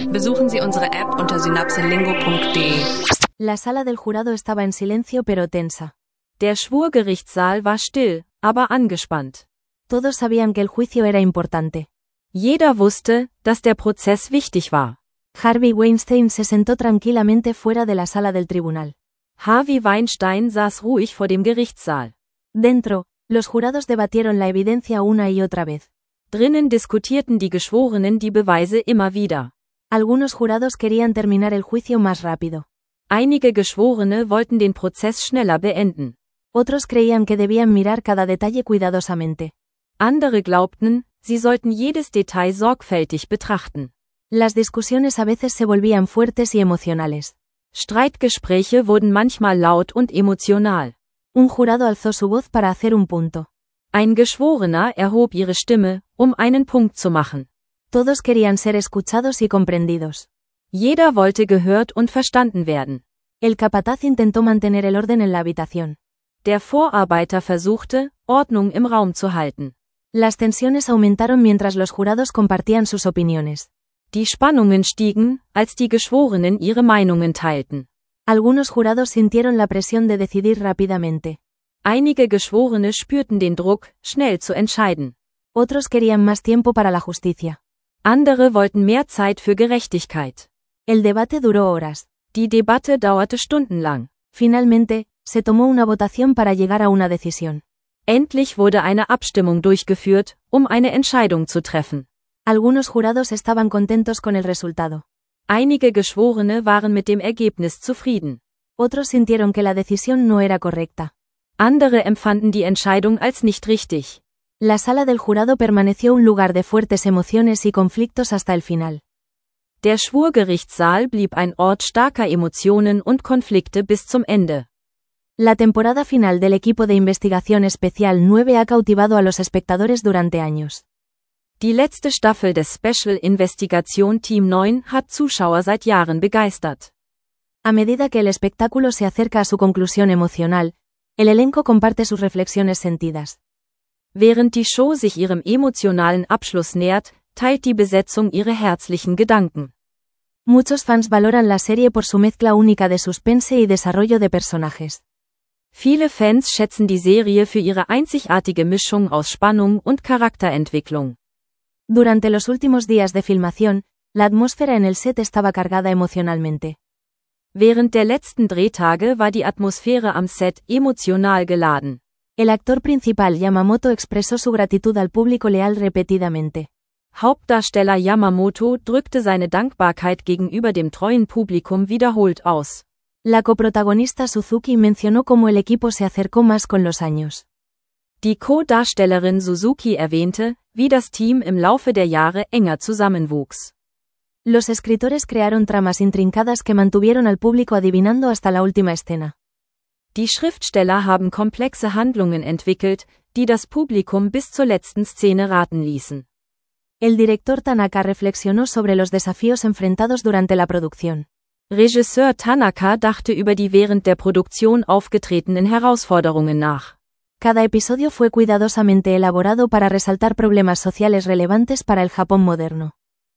Besuchen Sie unsere App unter synapselingo.de. La sala del jurado estaba en silencio pero tensa. Der Schwurgerichtssaal war still, aber angespannt. Todos sabían que el juicio era importante. Jeder wusste, dass der Prozess wichtig war. Harvey Weinstein se sentó tranquilamente fuera de la sala del tribunal. Harvey Weinstein saß ruhig vor dem Gerichtssaal. Dentro, los jurados debatieron la evidencia una y otra vez. Drinnen diskutierten die Geschworenen die Beweise immer wieder. Algunos jurados querían terminar el juicio más rápido. Einige Geschworene wollten den Prozess schneller beenden. Otros creían que debían mirar cada detalle cuidadosamente. Andere glaubten, sie sollten jedes Detail sorgfältig betrachten. Las discusiones a veces se volvían fuertes y emocionales. Streitgespräche wurden manchmal laut und emotional. Un jurado alzó su voz para hacer un punto. Ein Geschworener erhob ihre Stimme, um einen Punkt zu machen. Todos querían ser escuchados y comprendidos. Jeder wollte gehört und verstanden werden. El capataz intentó mantener el orden en la habitación. Der Vorarbeiter versuchte, Ordnung im Raum zu halten. Las tensiones aumentaron mientras los jurados compartían sus opiniones. Die Spannungen stiegen, als die Geschworenen ihre Meinungen teilten. Algunos jurados sintieron la presión de decidir rápidamente. Einige Geschworene spürten den Druck, schnell zu entscheiden. Otros querían más tiempo para la justicia. Andere wollten mehr Zeit für Gerechtigkeit. El debate duró horas. Die Debatte dauerte stundenlang. Finalmente, se tomó una votación para llegar a una decisión. Endlich wurde eine Abstimmung durchgeführt, um eine Entscheidung zu treffen. Algunos jurados estaban contentos con el resultado. Einige Geschworene waren mit dem Ergebnis zufrieden. Otros sintieron que la decisión no era correcta. Andere empfanden die Entscheidung als nicht richtig. La sala del jurado permaneció un lugar de fuertes emociones y conflictos hasta el final. Der Schwurgerichtssaal blieb ein Ort starker Emotionen und Konflikte bis zum Ende. La temporada final del equipo de investigación especial 9 ha cautivado a los espectadores durante años. Die letzte Staffel des Special Investigation Team 9 hat Zuschauer seit Jahren begeistert. A medida que el espectáculo se acerca a su conclusión emocional, el elenco comparte sus reflexiones sentidas. Während die Show sich ihrem emotionalen Abschluss nähert, teilt die Besetzung ihre herzlichen Gedanken. Muchos fans valoran la serie por su mezcla única de suspense y desarrollo de personajes. Viele Fans schätzen die Serie für ihre einzigartige Mischung aus Spannung und Charakterentwicklung. Durante los últimos días de filmación, la atmósfera en el set estaba cargada emocionalmente. Während der letzten Drehtage war die Atmosphäre am Set emotional geladen. El actor principal Yamamoto expresó su gratitud al público leal repetidamente. Hauptdarsteller Yamamoto drückte seine Dankbarkeit gegenüber dem treuen Publikum wiederholt aus. La coprotagonista Suzuki mencionó cómo el equipo se acercó más con los años. Die Co-Darstellerin Suzuki erwähnte, wie das Team im Laufe der Jahre enger zusammenwuchs. Los escritores crearon tramas intrincadas que mantuvieron al público adivinando hasta la última escena. Die Schriftsteller haben komplexe Handlungen entwickelt, die das Publikum bis zur letzten Szene raten ließen. El director Tanaka reflexionó sobre los desafíos enfrentados durante la producción. Regisseur Tanaka dachte über die während der Produktion aufgetretenen Herausforderungen nach. Cada episodio fue cuidadosamente elaborado para resaltar problemas sociales relevantes para el Japón moderno.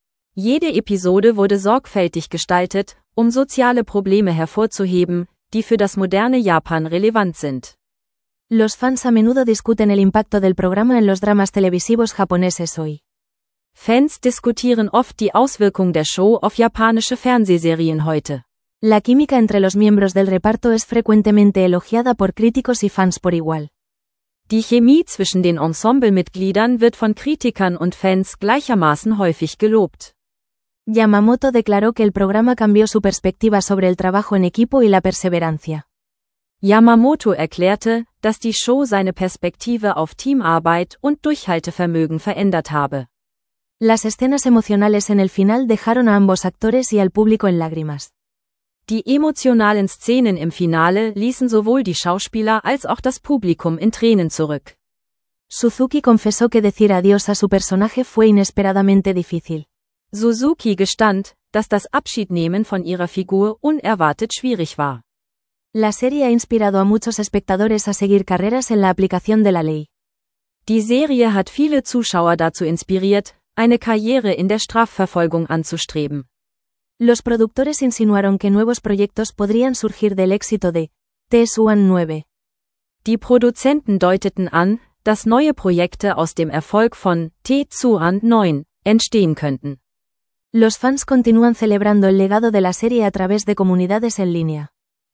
Jede Episode wurde sorgfältig gestaltet, um soziale Probleme hervorzuheben, die für das moderne Japan relevant sind. Los fans a menudo discuten el impacto del programa en los dramas televisivos japoneses hoy. Fans diskutieren oft die Auswirkung der Show auf japanische Fernsehserien heute. La química entre los miembros del reparto es frecuentemente elogiada por críticos y fans por igual. Die Chemie zwischen den Ensemblemitgliedern wird von Kritikern und Fans gleichermaßen häufig gelobt. Yamamoto declaró que el programa cambió su perspectiva sobre el trabajo en equipo y la perseverancia. Yamamoto erklärte, dass die Show seine Perspektive auf Teamarbeit und Durchhaltevermögen verändert habe. Las escenas emocionales en el final dejaron a ambos actores y al público en lágrimas. Die emotionalen Szenen im Finale ließen sowohl die Schauspieler als auch das Publikum in Tränen zurück. Suzuki confesó que decir adiós a su personaje fue inesperadamente difícil. Suzuki gestand, dass das Abschiednehmen von ihrer Figur unerwartet schwierig war. La serie ha inspirado a muchos espectadores a seguir carreras en la aplicación de la ley. Die Serie hat viele Zuschauer dazu inspiriert, eine Karriere in der Strafverfolgung anzustreben. Los productores insinuaron que nuevos proyectos podrían surgir del éxito de TSUAN 9. Die Produzenten deuteten an, dass neue Projekte aus dem Erfolg von TSUAN 9 entstehen könnten. Los fans continúan celebrando el legado de la serie a través de comunidades en línea.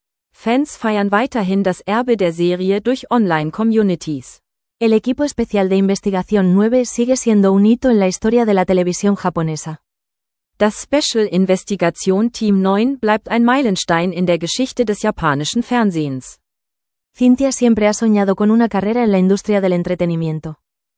Fans feiern weiterhin das Erbe der Serie durch Online-Communities. El equipo especial de investigación 9 sigue siendo un hito en la historia de la televisión japonesa. Das Special Investigation Team 9 bleibt ein Meilenstein in der Geschichte des japanischen Fernsehens. Cynthia siempre ha soñado con una carrera en la industria del entretenimiento.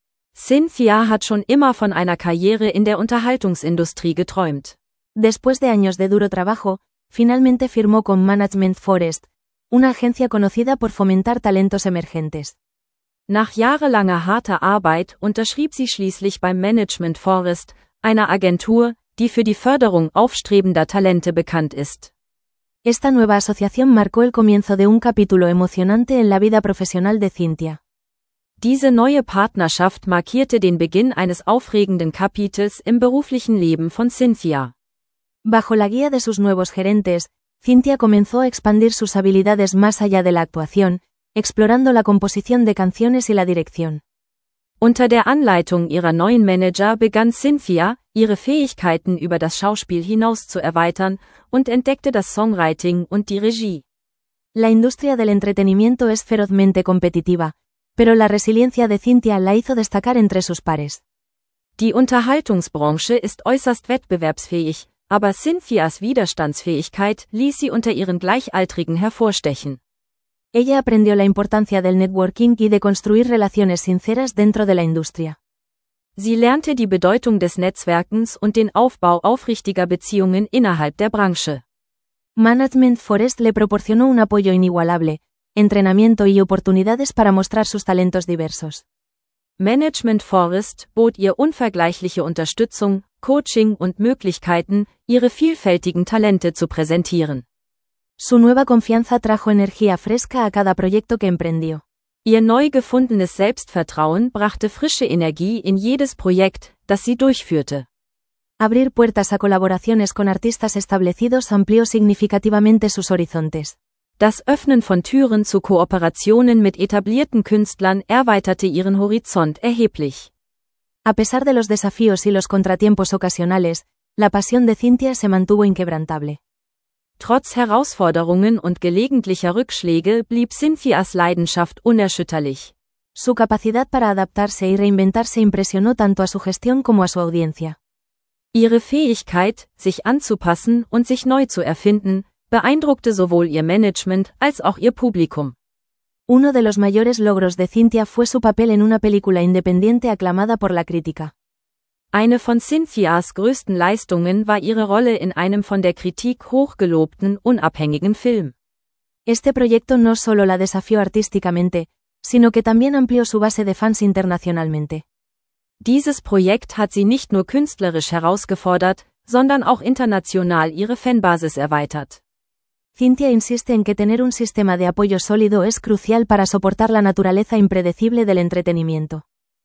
Cynthia hat schon immer von einer Karriere in der Unterhaltungsindustrie geträumt. Después de años de duro trabajo, finalmente firmó con Management Forest, una agencia conocida por fomentar talentos emergentes. Nach jahrelanger harter Arbeit unterschrieb sie schließlich beim Management Forest, einer Agentur, die für die Förderung aufstrebender Talente bekannt ist. Esta nueva asociación marcó el comienzo de un capítulo emocionante en la vida profesional de Cynthia. Diese neue Partnerschaft markierte den Beginn eines aufregenden Kapitels im beruflichen Leben von Cynthia. Bajo la guía de sus nuevos gerentes, Cynthia comenzó a expandir sus habilidades más allá de la actuación, explorando la composición de canciones y la dirección. Unter der Anleitung ihrer neuen Manager begann Cynthia, ihre Fähigkeiten über das Schauspiel hinaus zu erweitern und entdeckte das Songwriting und die Regie. La industria del entretenimiento es ferozmente competitiva, pero la resiliencia de Cynthia la hizo destacar entre sus pares. Die Unterhaltungsbranche ist äußerst wettbewerbsfähig, aber Cynthias Widerstandsfähigkeit ließ sie unter ihren Gleichaltrigen hervorstechen. Ella aprendió la importancia del networking y de construir relaciones sinceras dentro de la industria. Sie lernte die Bedeutung des Netzwerkens und den Aufbau aufrichtiger Beziehungen innerhalb der Branche. Management Forest le proporcionó un apoyo inigualable, entrenamiento y oportunidades para mostrar sus talentos diversos. Management Forest bot ihr unvergleichliche Unterstützung, Coaching und Möglichkeiten, ihre vielfältigen Talente zu präsentieren. Su nueva confianza trajo energía fresca a cada proyecto que emprendió. Ihr neu gefundenes Selbstvertrauen brachte frische Energie in jedes Projekt, das sie durchführte. Abrir puertas a colaboraciones con artistas establecidos amplió significativamente sus horizontes. Das Öffnen von Türen zu Kooperationen mit etablierten Künstlern erweiterte ihren Horizont erheblich. A pesar de los desafíos y los contratiempos ocasionales, la pasión de Cynthia se mantuvo inquebrantable. Trotz Herausforderungen und gelegentlicher Rückschläge blieb Cynthias Leidenschaft unerschütterlich. Su capacidad para adaptarse y reinventarse impresionó tanto a su gestión como a su audiencia. Ihre Fähigkeit, sich anzupassen und sich neu zu erfinden, beeindruckte sowohl ihr Management als auch ihr Publikum. Uno de los mayores logros de Cynthia fue su papel en una película independiente aclamada por la crítica. Eine von Cynthias größten Leistungen war ihre Rolle in einem von der Kritik hochgelobten, unabhängigen Film. Este proyecto no solo la desafió artísticamente, sino que también amplió su base de fans internacionalmente. Dieses Projekt hat sie nicht nur künstlerisch herausgefordert, sondern auch international ihre Fanbasis erweitert. Cynthia insiste en que tener un sistema de apoyo sólido es crucial para soportar la naturaleza impredecible del entretenimiento.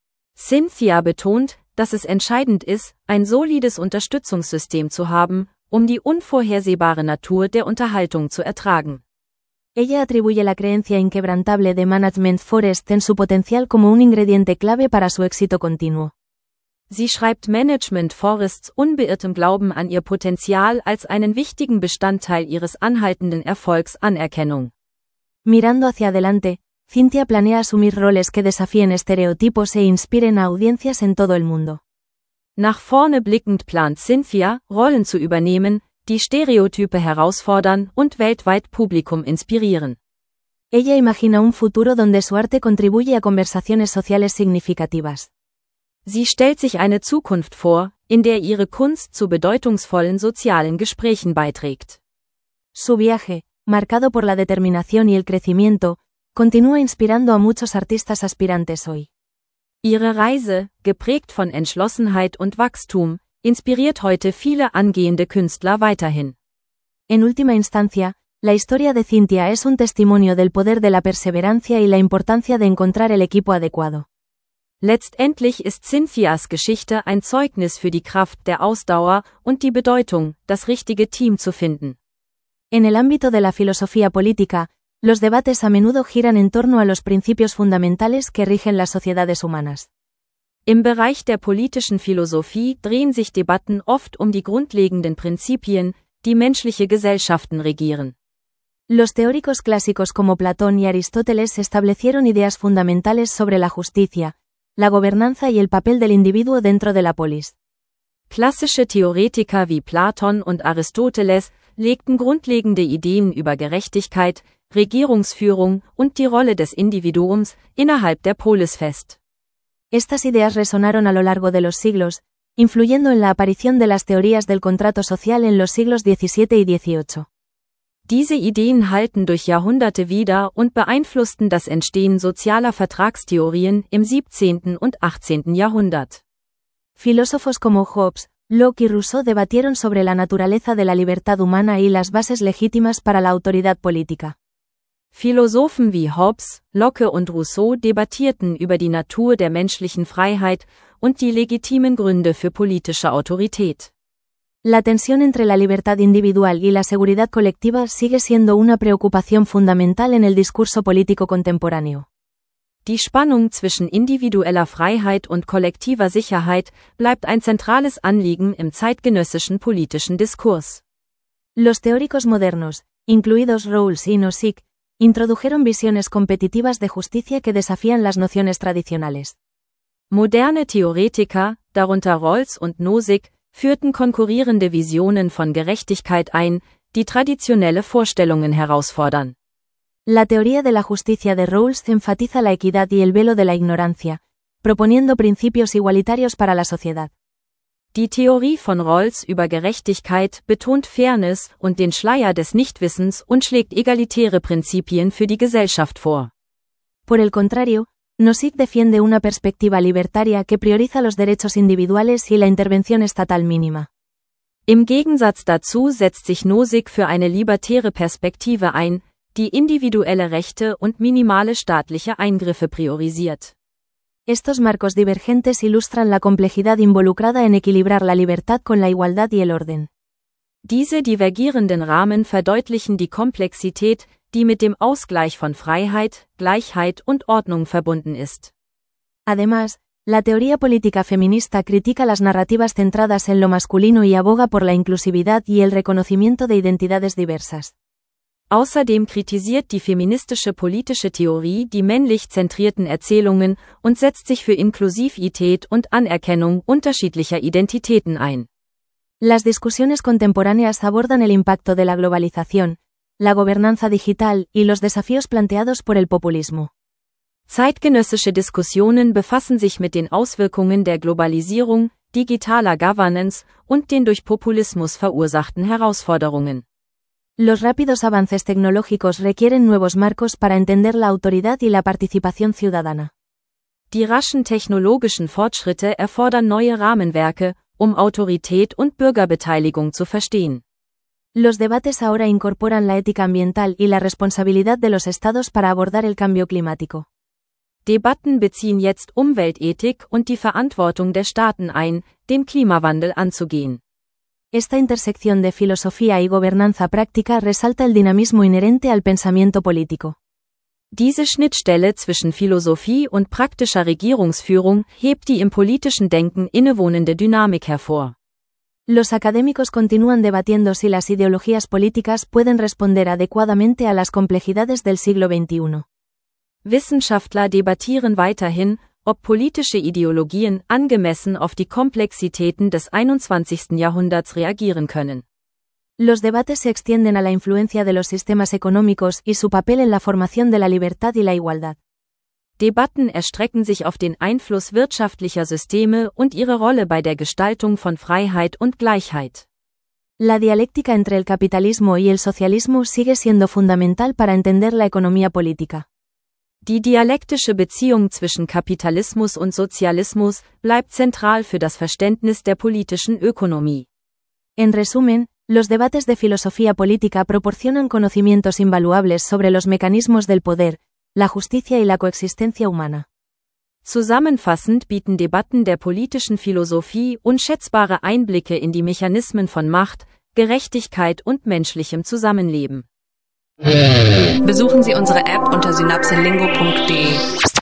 Cynthia betont, dass es entscheidend ist, ein solides Unterstützungssystem zu haben, um die unvorhersehbare Natur der Unterhaltung zu ertragen. Ella atribuye la creencia inquebrantable de Management Forest en su potencial como un ingrediente clave para su éxito continuo. Sie schreibt Management Forests unbeirrtem Glauben an ihr Potenzial als einen wichtigen Bestandteil ihres anhaltenden Erfolgs Anerkennung. Mirando hacia adelante, Cynthia planea asumir roles que desafíen estereotipos e inspiren a audiencias en todo el mundo. Nach vorne blickend plant Cynthia, Rollen zu übernehmen, die Stereotype herausfordern und weltweit Publikum inspirieren. Ella imagina un futuro donde su arte contribuye a conversaciones sociales significativas. Sie stellt sich eine Zukunft vor, in der ihre Kunst zu bedeutungsvollen sozialen Gesprächen beiträgt. Su viaje, marcado por la determinación y el crecimiento, continúa inspirando a muchos artistas aspirantes hoy. Ihre Reise, geprägt von Entschlossenheit und Wachstum, inspiriert heute viele angehende Künstler weiterhin. En última instancia, la historia de Cynthia es un testimonio del poder de la perseverancia y la importancia de encontrar el equipo adecuado. Letztendlich ist Cynthias Geschichte ein Zeugnis für die Kraft der Ausdauer und die Bedeutung, das richtige Team zu finden. En el ámbito de la filosofía política, los debates a menudo giran en torno a los principios fundamentales que rigen las sociedades humanas. Im Bereich der politischen Philosophie drehen sich Debatten oft um die grundlegenden Prinzipien, die menschliche Gesellschaften regieren. Los teóricos clásicos como Platón y Aristóteles establecieron ideas fundamentales sobre la justicia, la gobernanza y el papel del individuo dentro de la polis. Klassische Theoretiker wie Platon und Aristoteles legten grundlegende Ideen über Gerechtigkeit, Regierungsführung und die Rolle des Individuums innerhalb der Polis fest. Estas ideas resonaron a lo largo de los siglos, influyendo en la aparición de las teorías del contrato social en los siglos XVII y XVIII. Diese Ideen halten durch Jahrhunderte wider und beeinflussten das Entstehen sozialer Vertragstheorien im 17. und 18. Jahrhundert. Filósofos como Hobbes, Locke y Rousseau debatieron sobre la naturaleza de la libertad humana y las bases legítimas para la autoridad política. Philosophen wie Hobbes, Locke und Rousseau debattierten über die Natur der menschlichen Freiheit und die legitimen Gründe für politische Autorität. La tensión entre la libertad individual y la seguridad colectiva sigue siendo una preocupación fundamental en el discurso político contemporáneo. Die Spannung zwischen individueller Freiheit und kollektiver Sicherheit bleibt ein zentrales Anliegen im zeitgenössischen politischen Diskurs. Los teóricos modernos, incluidos Rawls y Nozick, introdujeron visiones competitivas de justicia que desafían las nociones tradicionales. Moderne Theoretiker, darunter Rawls und Nozick, führten konkurrierende Visionen von Gerechtigkeit ein, die traditionelle Vorstellungen herausfordern. La teoría de la justicia de Rawls enfatiza la equidad y el velo de la ignorancia, proponiendo principios igualitarios para la sociedad. Die Theorie von Rawls über Gerechtigkeit betont Fairness und den Schleier des Nichtwissens und schlägt egalitäre Prinzipien für die Gesellschaft vor. Por el contrario, Nozick defiende una perspectiva libertaria que prioriza los derechos individuales y la intervención estatal mínima. Im Gegensatz dazu setzt sich Nozick für eine libertäre Perspektive ein, die individuelle Rechte und minimale staatliche Eingriffe priorisiert. Estos marcos divergentes ilustran la complejidad involucrada en equilibrar la libertad con la igualdad y el orden. Diese divergierenden Rahmen verdeutlichen die Komplexität, die mit dem Ausgleich von Freiheit, Gleichheit und Ordnung verbunden ist. Además, la teoría política feminista critica las narrativas centradas en lo masculino y aboga por la inclusividad y el reconocimiento de identidades diversas. Außerdem kritisiert die feministische politische Theorie die männlich zentrierten Erzählungen und setzt sich für Inklusivität und Anerkennung unterschiedlicher Identitäten ein. Las discusiones contemporáneas abordan el impacto de la globalización, la gobernanza digital y los desafíos planteados por el populismo. Zeitgenössische Diskussionen befassen sich mit den Auswirkungen der Globalisierung, digitaler Governance und den durch Populismus verursachten Herausforderungen. Los rápidos avances tecnológicos requieren nuevos marcos para entender la autoridad y la participación ciudadana. Die raschen technologischen Fortschritte erfordern neue Rahmenwerke, um Autorität und Bürgerbeteiligung zu verstehen. Los debates ahora incorporan la ética ambiental y la responsabilidad de los estados para abordar el cambio climático. Debatten beziehen jetzt Umweltethik und die Verantwortung der Staaten ein, den Klimawandel anzugehen. Esta intersección de filosofía y gobernanza práctica resalta el dinamismo inherente al pensamiento político. Diese Schnittstelle zwischen Philosophie und praktischer Regierungsführung hebt die im politischen Denken innewohnende Dynamik hervor. Los académicos continúan debatiendo si las ideologías políticas pueden responder adecuadamente a las complejidades del siglo XXI. Wissenschaftler debattieren weiterhin, ob politische Ideologien angemessen auf die Komplexitäten des 21. Jahrhunderts reagieren können. Los debates se extienden a la influencia de los sistemas económicos y su papel en la formación de la libertad y la igualdad. Debatten erstrecken sich auf den Einfluss wirtschaftlicher Systeme und ihre Rolle bei der Gestaltung von Freiheit und Gleichheit. La dialéctica entre el capitalismo y el socialismo sigue siendo fundamental para entender la economía política. Die dialektische Beziehung zwischen Kapitalismus und Sozialismus bleibt zentral für das Verständnis der politischen Ökonomie. En resumen, los debates de filosofía política proporcionan conocimientos invaluables sobre los mecanismos del poder, la justicia y la coexistencia humana. Zusammenfassend bieten Debatten der politischen Philosophie unschätzbare Einblicke in die Mechanismen von Macht, Gerechtigkeit und menschlichem Zusammenleben. Besuchen Sie unsere App unter synapselingo.de.